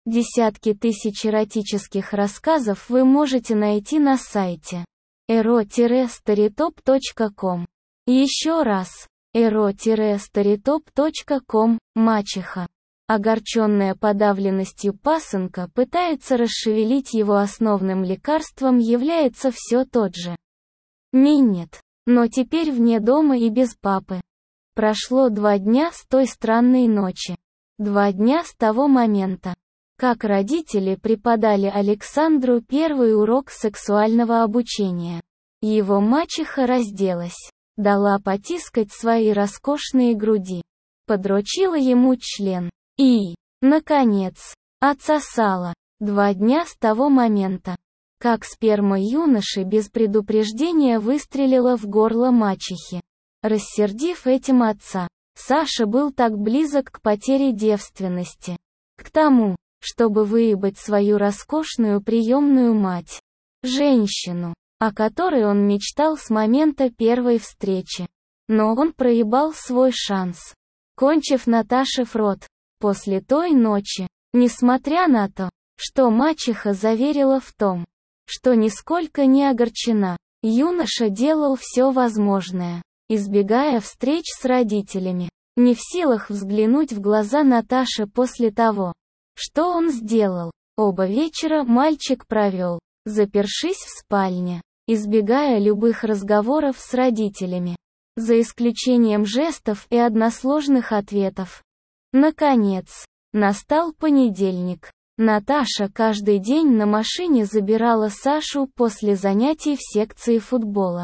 Десятки тысяч эротических рассказов вы можете найти на сайте ero-storytop.com. Еще раз, ero-storytop.com. Мачеха, огорченная подавленностью пасынка, пытается расшевелить его. Основным лекарством является все тот же минет, но теперь вне дома и без папы. Прошло 2 дня с той странной ночи. 2 дня с того момента, как родители преподали Александру первый урок сексуального обучения. Его мачеха разделась, дала потискать свои роскошные груди, подрочила ему член и, наконец, отсосала. 2 дня с того момента, как сперма юноши без предупреждения выстрелила в горло мачехи, рассердив этим отца. Саша был так близок к потере девственности, к тому, чтобы выебать свою роскошную приемную мать, женщину, о которой он мечтал с момента первой встречи. Но он проебал свой шанс, кончив Наташе в рот. После той ночи, несмотря на то, что мачеха заверила в том, что нисколько не огорчена, юноша делал все возможное, избегая встреч с родителями, не в силах взглянуть в глаза Наташи после того, что он сделал. Оба вечера мальчик провел, запершись в спальне, избегая любых разговоров с родителями, за исключением жестов и односложных ответов. Наконец, настал понедельник. Наташа каждый день на машине забирала Сашу после занятий в секции футбола.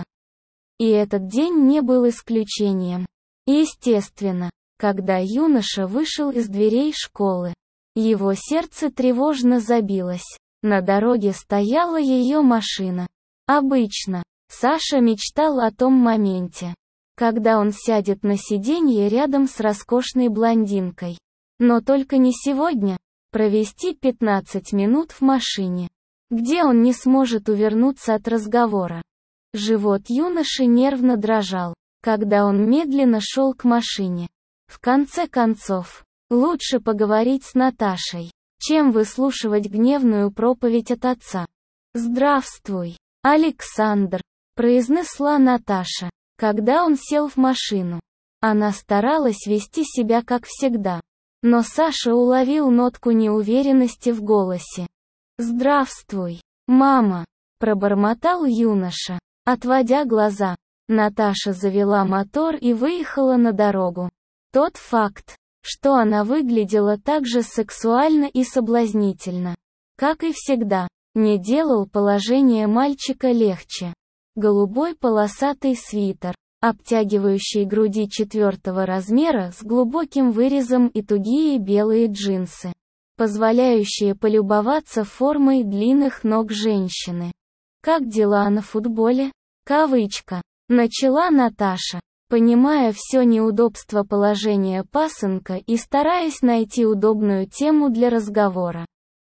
И этот день не был исключением. Естественно, когда юноша вышел из дверей школы, его сердце тревожно забилось. На дороге стояла ее машина. Обычно, Саша мечтал о том моменте, когда он сядет на сиденье рядом с роскошной блондинкой. Но только не сегодня. Провести 15 минут в машине, где он не сможет увернуться от разговора. Живот юноши нервно дрожал, когда он медленно шел к машине. В конце концов, лучше поговорить с Наташей, чем выслушивать гневную проповедь от отца. «Здравствуй, Александр», — произнесла Наташа, когда он сел в машину. Она старалась вести себя как всегда, но Саша уловил нотку неуверенности в голосе. «Здравствуй, мама», — пробормотал юноша, отводя глаза. Наташа завела мотор и выехала на дорогу. Тот факт, что она выглядела так же сексуально и соблазнительно, как и всегда, не делал положение мальчика легче. Голубой полосатый свитер, обтягивающий груди 4-го размера с глубоким вырезом и тугие белые джинсы, позволяющие полюбоваться формой длинных ног женщины. «Как дела на футболе?» Кавычка. Начала Наташа, понимая все неудобство положения пасынка и стараясь найти удобную тему для разговора.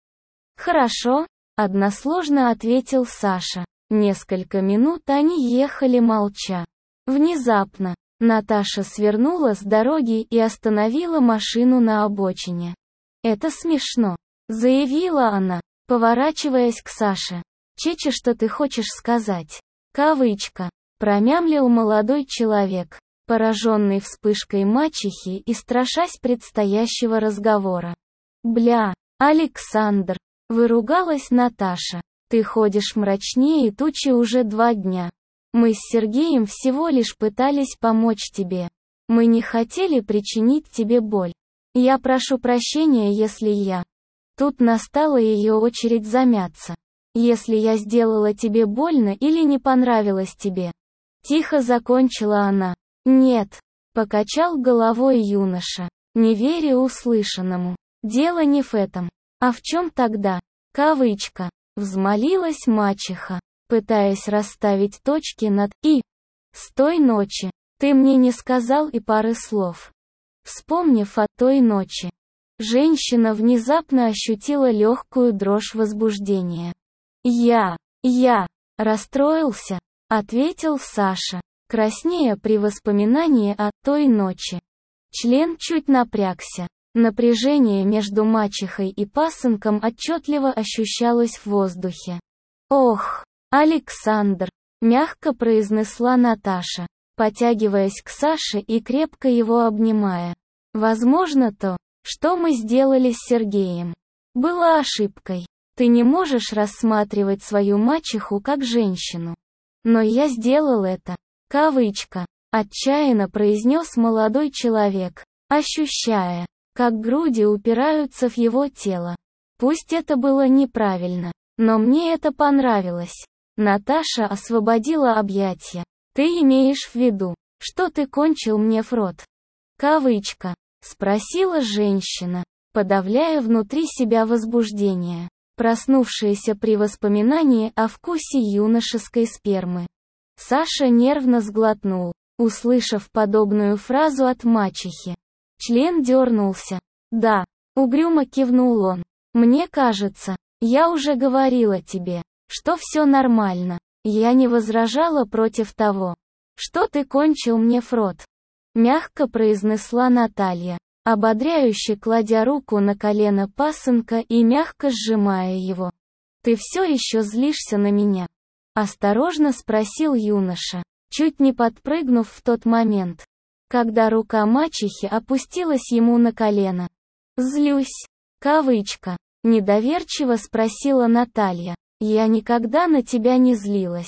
«Хорошо», — односложно ответил Саша. Несколько минут они ехали молча. Внезапно, Наташа свернула с дороги и остановила машину на обочине. «Это смешно», — заявила она, поворачиваясь к Саше. «Чече, что ты хочешь сказать?» Кавычка. Промямлил молодой человек, пораженный вспышкой мачехи и страшась предстоящего разговора. «Бля, Александр», — выругалась Наташа, — «ты ходишь мрачнее тучи уже 2 дня. Мы с Сергеем всего лишь пытались помочь тебе. Мы не хотели причинить тебе боль. Я прошу прощения, если я...» Тут настала ее очередь замяться. «Если я сделала тебе больно или не понравилось тебе». Тихо закончила она. «Нет», — покачал головой юноша, не веря услышанному. «Дело не в этом. А в чем тогда?» Кавычка. Взмолилась мачеха, пытаясь расставить точки над «и». «С той ночи. Ты мне не сказал и пары слов». Вспомнив о той ночи, женщина внезапно ощутила легкую дрожь возбуждения. «Я расстроился», — ответил Саша, краснея при воспоминании о той ночи. Член чуть напрягся, Напряжение между мачехой и пасынком отчетливо ощущалось в воздухе. «Ох, Александр!» — мягко произнесла Наташа, потягиваясь к Саше и крепко его обнимая. «Возможно, то, что мы сделали с Сергеем, было ошибкой. Ты не можешь рассматривать свою мачеху как женщину. Но я сделал это. Кавычка. Отчаянно произнес молодой человек, ощущая, как груди упираются в его тело. Пусть это было неправильно, но мне это понравилось. Наташа освободила объятия. Ты имеешь в виду, что ты кончил мне в рот? Кавычка. Спросила женщина, подавляя внутри себя возбуждение, проснувшееся при воспоминании о вкусе юношеской спермы. Саша нервно сглотнул, услышав подобную фразу от мачехи. Член дернулся. «Да», — угрюмо кивнул он. «Мне кажется, я уже говорила тебе, что все нормально. Я не возражала против того, что ты кончил мне в рот», — мягко произнесла Наталья, ободряюще кладя руку на колено пасынка и мягко сжимая его. «Ты все еще злишься на меня?» — осторожно спросил юноша, чуть не подпрыгнув в тот момент, когда рука мачехи опустилась ему на колено. «Злюсь», кавычка, недоверчиво спросила Наталья. «Я никогда на тебя не злилась.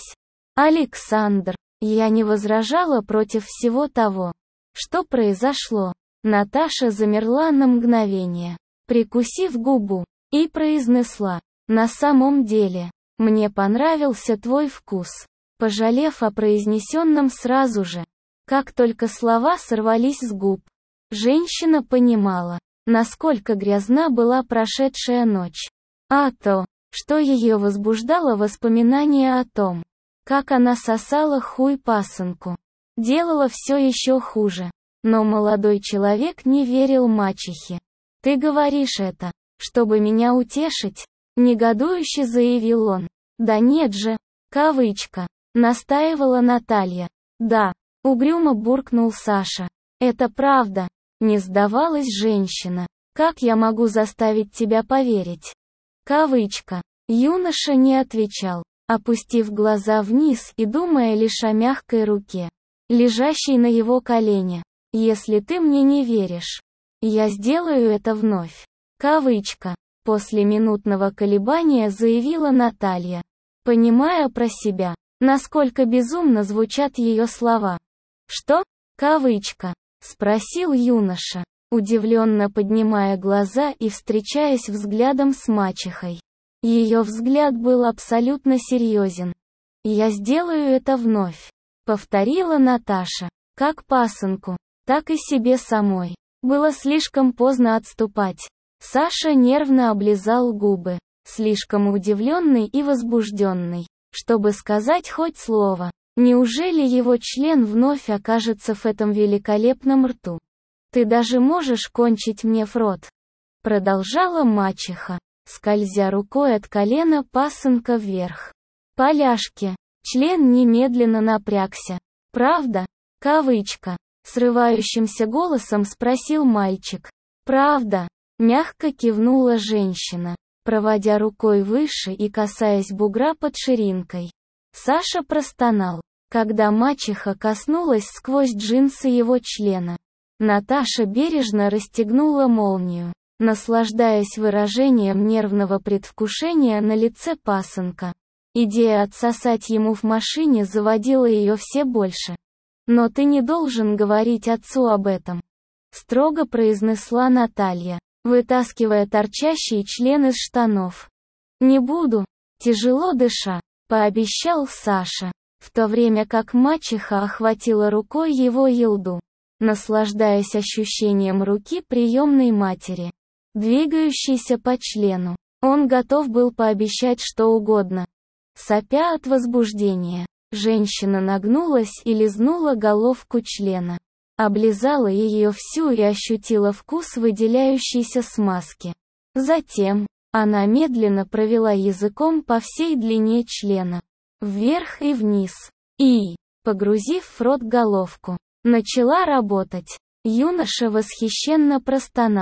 Александр, я не возражала против всего того, что произошло». Наташа замерла на мгновение, прикусив губу, и произнесла: «На самом деле, мне понравился твой вкус», пожалев о произнесенном сразу же, как только слова сорвались с губ. Женщина понимала, насколько грязна была прошедшая ночь. А то, что ее возбуждало воспоминание о том, как она сосала хуй пасынку, делало все еще хуже. Но молодой человек не верил мачехе. «Ты говоришь это, чтобы меня утешить?» — негодующе заявил он. «Да нет же», кавычка, настаивала Наталья. «Да», — угрюмо буркнул Саша. «Это правда», — не сдавалась женщина. «Как я могу заставить тебя поверить?» Кавычка. Юноша не отвечал, опустив глаза вниз и думая лишь о мягкой руке, лежащей на его колене. «Если ты мне не веришь, я сделаю это вновь», кавычка, после минутного колебания заявила Наталья, понимая про себя, насколько безумно звучат ее слова. «Что?» кавычка, спросил юноша, удивленно поднимая глаза и встречаясь взглядом с мачехой. Ее взгляд был абсолютно серьезен. «Я сделаю это вновь», повторила Наташа, как пасынку, так и себе самой. Было слишком поздно отступать. Саша нервно облизал губы, слишком удивленный и возбужденный, чтобы сказать хоть слово. Неужели его член вновь окажется в этом великолепном рту? «Ты даже можешь кончить мне в рот», продолжала мачеха, скользя рукой от колена пасынка вверх. Поляшки. Член немедленно напрягся. «Правда?» кавычка. Срывающимся голосом спросил мальчик. «Правда?» Мягко кивнула женщина, проводя рукой выше и касаясь бугра под ширинкой. Саша простонал, когда мачеха коснулась сквозь джинсы его члена. Наташа бережно расстегнула молнию, наслаждаясь выражением нервного предвкушения на лице пасынка. Идея отсосать ему в машине заводила ее все больше. «Но ты не должен говорить отцу об этом», строго произнесла Наталья, вытаскивая торчащий член из штанов. «Не буду», тяжело дыша, пообещал Саша, в то время как мачеха охватила рукой его елду, наслаждаясь ощущением руки приемной матери, двигающейся по члену. Он готов был пообещать что угодно. Сопя от возбуждения, женщина нагнулась и лизнула головку члена, облизала ее всю и ощутила вкус выделяющейся смазки. Затем, она медленно провела языком по всей длине члена, вверх и вниз, и, погрузив в рот головку, начала работать. Юноша восхищенно простонал.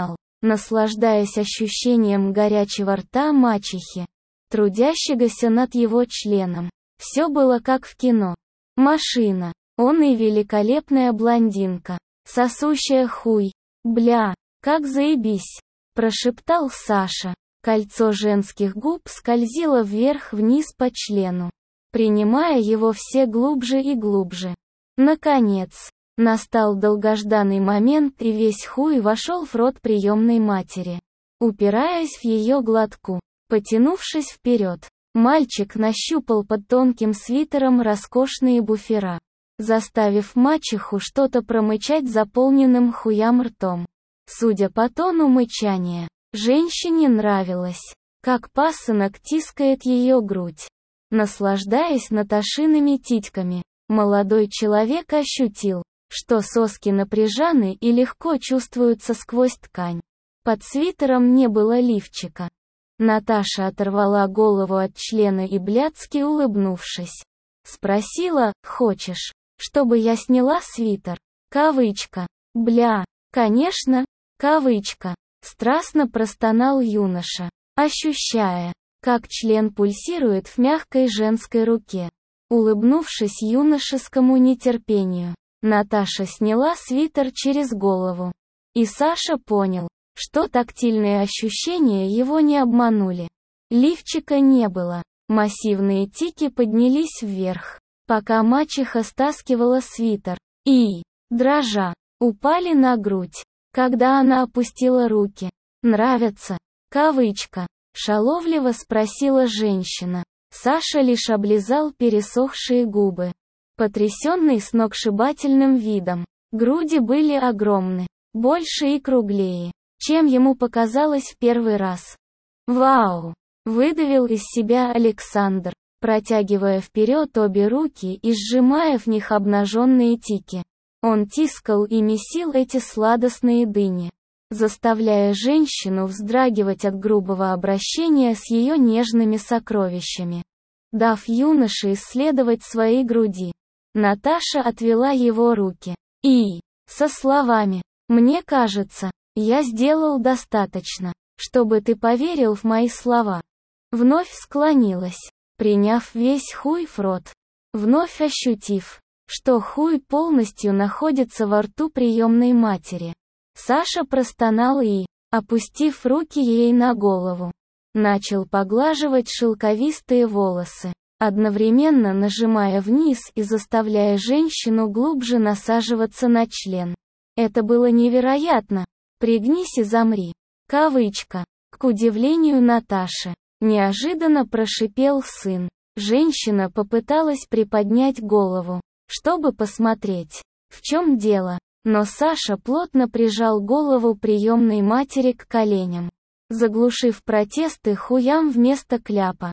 наслаждаясь ощущением горячего рта мачехи, трудящегося над его членом. Все было как в кино. Машина. Он и великолепная блондинка, сосущая хуй. Бля, как заебись, прошептал Саша. Кольцо женских губ скользило вверх-вниз по члену, принимая его все глубже и глубже. Наконец, настал долгожданный момент, и весь хуй вошел в рот приемной матери, упираясь в ее глотку. Потянувшись вперед, мальчик нащупал под тонким свитером роскошные буфера, заставив мачеху что-то промычать заполненным хуям ртом. Судя по тону мычания, женщине нравилось, как пасынок тискает ее грудь. Наслаждаясь Наташиными титьками, молодой человек ощутил, что соски напряжены и легко чувствуются сквозь ткань. Под свитером не было лифчика. Наташа оторвала голову от члена и, блядски улыбнувшись, спросила: «Хочешь, чтобы я сняла свитер?» Кавычка. «Бля, конечно, кавычка», страстно простонал юноша, ощущая, как член пульсирует в мягкой женской руке. Улыбнувшись юношескому нетерпению, Наташа сняла свитер через голову. И Саша понял, что тактильные ощущения его не обманули. Лифчика не было. Массивные тики поднялись вверх, пока мачеха стаскивала свитер, и, дрожа, упали на грудь, когда она опустила руки. «Нравится?» Кавычка. Шаловливо спросила женщина. Саша лишь облизал пересохшие губы. Потрясенный сногсшибательным видом, груди были огромны, больше и круглее, чем ему показалось в первый раз. «Вау!» — выдавил из себя Александр, протягивая вперед обе руки и сжимая в них обнаженные тики. Он тискал и месил эти сладостные дыни, заставляя женщину вздрагивать от грубого обращения с ее нежными сокровищами. Дав юноше исследовать свои груди, Наташа отвела его руки и, со словами: «Мне кажется, я сделал достаточно, чтобы ты поверил в мои слова», вновь склонилась, приняв весь хуй в рот, вновь ощутив, что хуй полностью находится во рту приемной матери. Саша простонал и, опустив руки ей на голову, начал поглаживать шелковистые волосы, одновременно нажимая вниз и заставляя женщину глубже насаживаться на член. Это было невероятно. «Пригнись и замри». Кавычка. К удивлению Наташи, неожиданно прошипел сын. Женщина попыталась приподнять голову, чтобы посмотреть, в чем дело, но Саша плотно прижал голову приемной матери к коленям, заглушив протесты хуям вместо кляпа.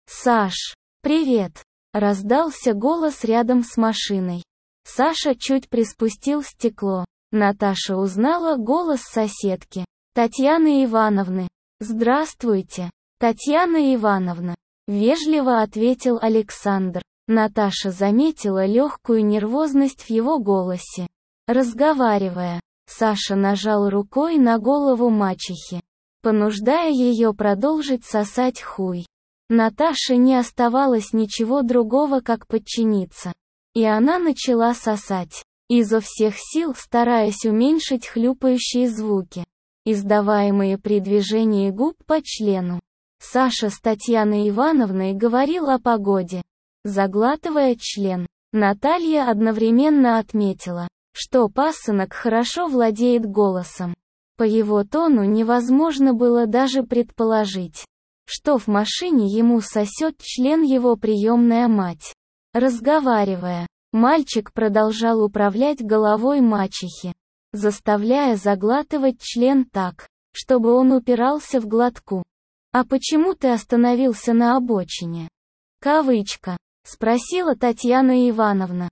«Саш, привет!» — раздался голос рядом с машиной. Саша чуть приспустил стекло. Наташа узнала голос соседки, Татьяны Ивановны. «Здравствуйте, Татьяна Ивановна», — вежливо ответил Александр. Наташа заметила легкую нервозность в его голосе. Разговаривая, Саша нажал рукой на голову мачехи, понуждая ее продолжить сосать хуй. Наташе не оставалось ничего другого, как подчиниться. И она начала сосать, изо всех сил стараясь уменьшить хлюпающие звуки, издаваемые при движении губ по члену. Саша с Татьяной Ивановной говорил о погоде. Заглатывая член, Наталья одновременно отметила, что пасынок хорошо владеет голосом. По его тону невозможно было даже предположить, что в машине ему сосет член его приемная мать. Разговаривая, мальчик продолжал управлять головой мачехи, заставляя заглатывать член так, чтобы он упирался в глотку. «А почему ты остановился на обочине?» Кавычка. Спросила Татьяна Ивановна.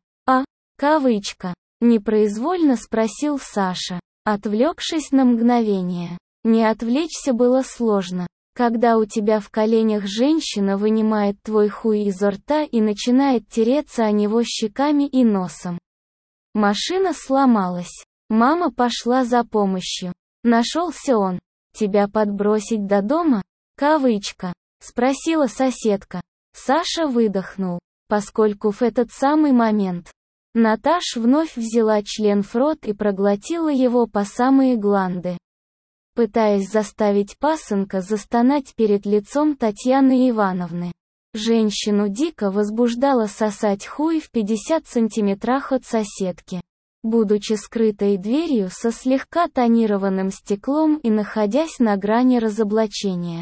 Кавычка. Непроизвольно спросил Саша, отвлекшись на мгновение. Не отвлечься было сложно, когда у тебя в коленях женщина вынимает твой хуй изо рта и начинает тереться о него щеками и носом. Машина сломалась. Мама пошла за помощью. Нашелся он, Тебя подбросить до дома? Кавычка. Спросила соседка. Саша выдохнул, поскольку в этот самый момент Наташ вновь взяла член в рот и проглотила его по самые гланды, пытаясь заставить пасынка застонать перед лицом Татьяны Ивановны. Женщину дико возбуждало сосать хуй в 50 сантиметрах от соседки. Будучи скрытой дверью со слегка тонированным стеклом и находясь на грани разоблачения,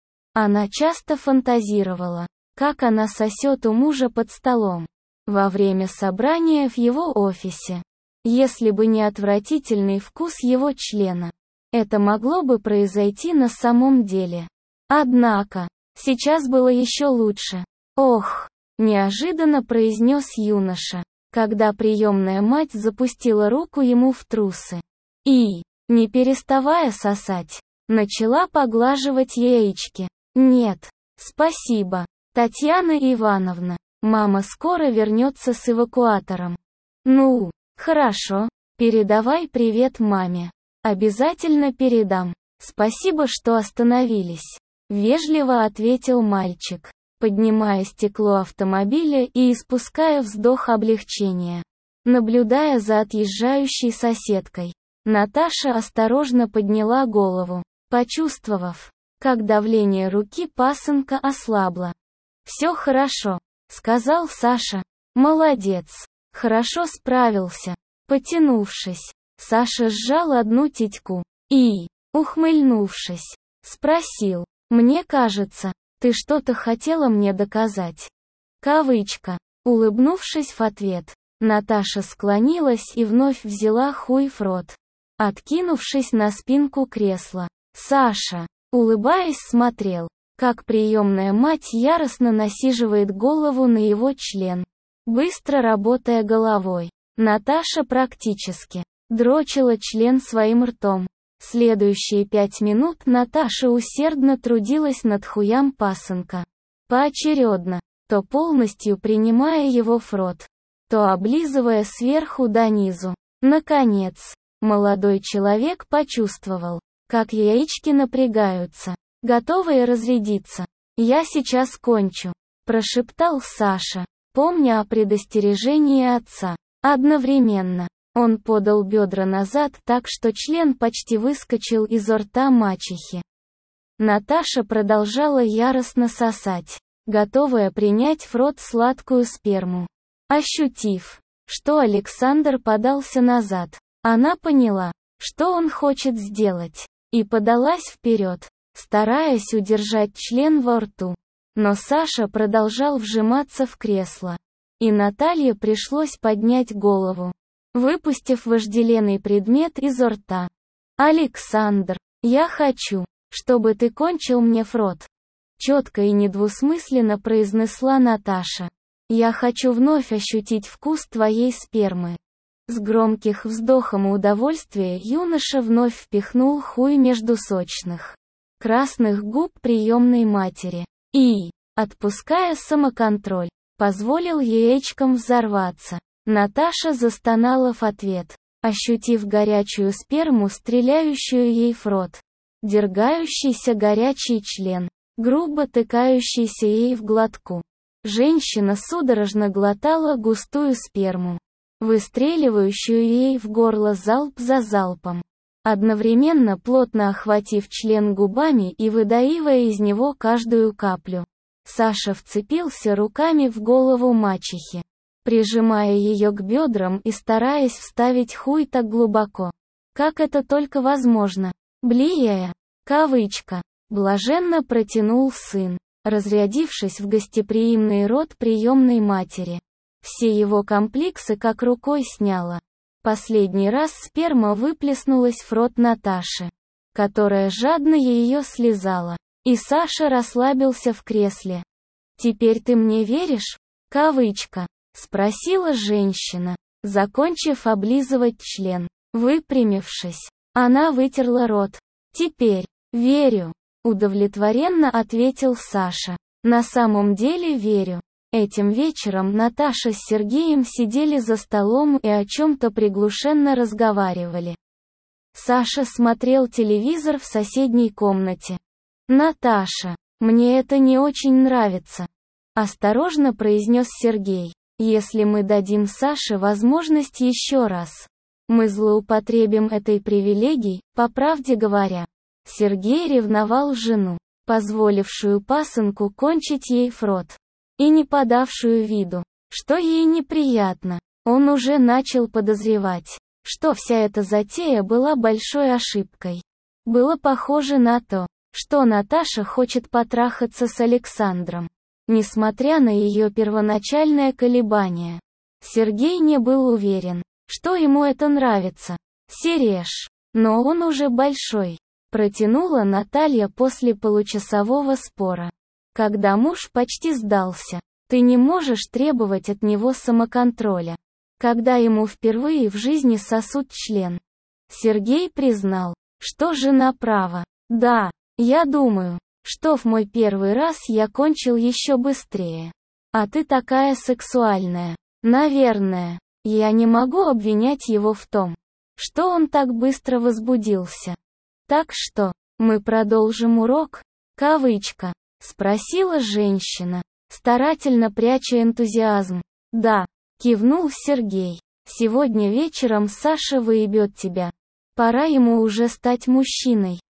она часто фантазировала, как она сосет у мужа под столом, во время собрания в его офисе. Если бы не отвратительный вкус его члена, это могло бы произойти на самом деле. Однако, сейчас было еще лучше. «Ох!» – неожиданно произнес юноша, когда приемная мать запустила руку ему в трусы. И, не переставая сосать, начала поглаживать яички. «Нет, спасибо, Татьяна Ивановна, мама скоро вернется с эвакуатором». «Ну, хорошо, передавай привет маме». «Обязательно передам. Спасибо, что остановились», — вежливо ответил мальчик, поднимая стекло автомобиля и испуская вздох облегчения. Наблюдая за отъезжающей соседкой, Наташа осторожно подняла голову, почувствовав, как давление руки пасынка ослабло. «Все хорошо», — сказал Саша. «Молодец. Хорошо справился». Потянувшись, Саша сжал одну титьку и, ухмыльнувшись, спросил: «Мне кажется, ты что-то хотела мне доказать?» Кавычка. Улыбнувшись в ответ, Наташа склонилась и вновь взяла хуй в рот, откинувшись на спинку кресла. Саша, улыбаясь, смотрел, как приемная мать яростно насиживает голову на его член. Быстро работая головой, Наташа практически дрочила член своим ртом. Следующие 5 минут Наташа усердно трудилась над хуям пасынка, поочередно, то полностью принимая его в рот, то облизывая сверху донизу. Наконец, молодой человек почувствовал, как яички напрягаются, готовые разрядиться. «Я сейчас кончу», – прошептал Саша, помня о предостережении отца. Одновременно он подал бедра назад так, что член почти выскочил изо рта мачехи. Наташа продолжала яростно сосать, готовая принять в рот сладкую сперму. Ощутив, что Александр подался назад, она поняла, что он хочет сделать, и подалась вперед, стараясь удержать член во рту. Но Саша продолжал вжиматься в кресло, и Наталье пришлось поднять голову, выпустив вожделенный предмет изо рта. «Александр, я хочу, чтобы ты кончил мне в рот», — четко и недвусмысленно произнесла Наташа. «Я хочу вновь ощутить вкус твоей спермы». С громких вздохом удовольствия юноша вновь впихнул хуй между сочных, красных губ приемной матери и, отпуская самоконтроль, позволил яичкам взорваться. Наташа застонала в ответ, ощутив горячую сперму, стреляющую ей в рот. Дергающийся горячий член, грубо тыкающийся ей в глотку. Женщина судорожно глотала густую сперму, выстреливающую ей в горло залп за залпом, одновременно плотно охватив член губами и выдаивая из него каждую каплю. Саша вцепился руками в голову мачехи, прижимая ее к бедрам и стараясь вставить хуй так глубоко, как это только возможно. «Блияя», кавычка, блаженно протянул сын, разрядившись в гостеприимный рот приемной матери. Все его комплексы как рукой сняло. Последний раз сперма выплеснулась в рот Наташи, которая жадно ее слизала, и Саша расслабился в кресле. «Теперь ты мне веришь?» Кавычка. Спросила женщина, закончив облизывать член. Выпрямившись, она вытерла рот. «Теперь, верю», — удовлетворенно ответил Саша. «На самом деле верю». Этим вечером Наташа с Сергеем сидели за столом и о чем-то приглушенно разговаривали. Саша смотрел телевизор в соседней комнате. «Наташа, мне это не очень нравится», — осторожно произнес Сергей. «Если мы дадим Саше возможность еще раз, мы злоупотребим этой привилегией, по правде говоря». Сергей ревновал жену, позволившую пасынку кончить ей в рот, и не подавшую виду, что ей неприятно. Он уже начал подозревать, что вся эта затея была большой ошибкой. Было похоже на то, что Наташа хочет потрахаться с Александром. Несмотря на ее первоначальное колебание, Сергей не был уверен, что ему это нравится. «Сереж, но он уже большой», — протянула Наталья после получасового спора. Когда муж почти сдался, ты не можешь требовать от него самоконтроля. Когда ему впервые в жизни сосут член. Сергей признал, что жена права. «Да, я думаю, что в мой первый раз я кончил еще быстрее. А ты такая сексуальная. Наверное, я не могу обвинять его в том, что он так быстро возбудился. Так что, мы продолжим урок?» Кавычка. Спросила женщина, старательно пряча энтузиазм. «Да», кивнул Сергей. «Сегодня вечером Саша выебет тебя. Пора ему уже стать мужчиной».